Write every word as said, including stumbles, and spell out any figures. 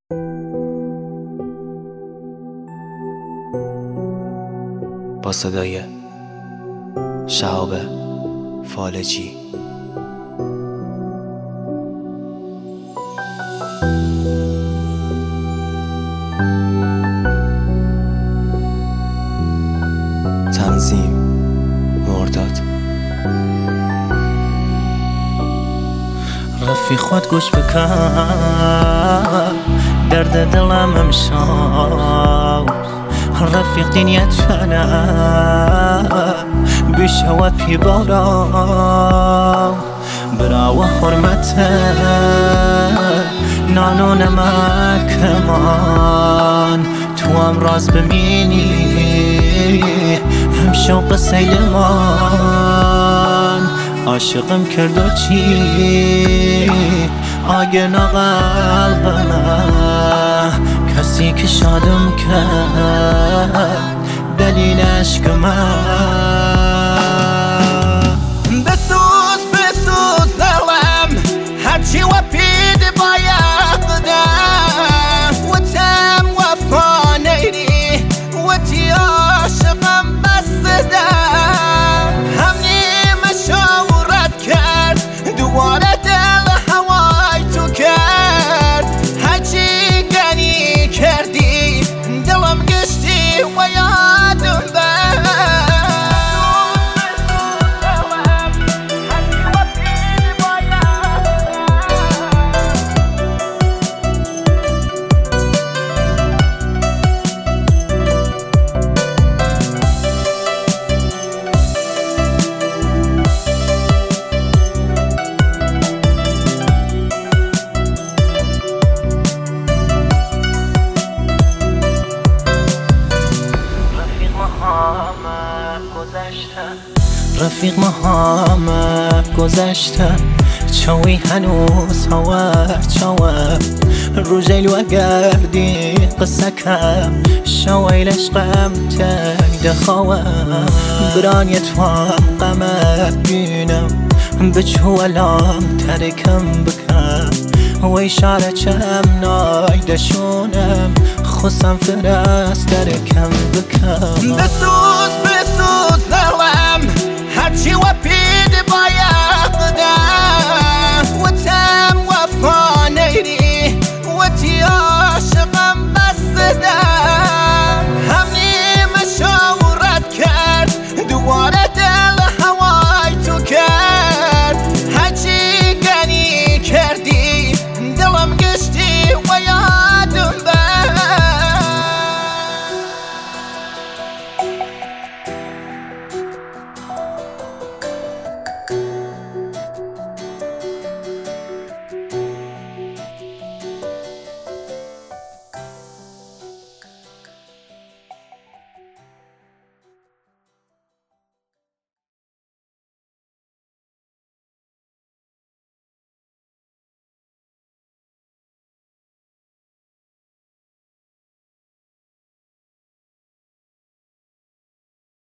با صدای شهاب فالجی. تنظیم مرداد. رفیق خود گوش بکن درد دلم امشب، رفیق دنیت فنا بشوى پی بارا برا و حرمت نانو نمک من تو هم راز ببینی هم شوق سیل من عاشقم کرد و چی آگنا قلبم کسی که شادم کرد دلیل عشق من. بسوز بسوز دلم هرچی و پید باید و تم وفا نیری و تی عاشقم بسته هم نیمه شاورت کرد دوباره دل هوای تو کرد هرچی گنی کردی دلم گشتی و یادم بر رفیق ماهامه گذشته چاوی هنوز هاور چاوه روژیل و گردی قصه کم شویل عشقم تیده خواه برانیت وام قمر بینم بچو الام ترکم بکم و اشاره چم نایدشونم خسم فرست ترکم بکم. بسوز بسوز دلم هرچی و پی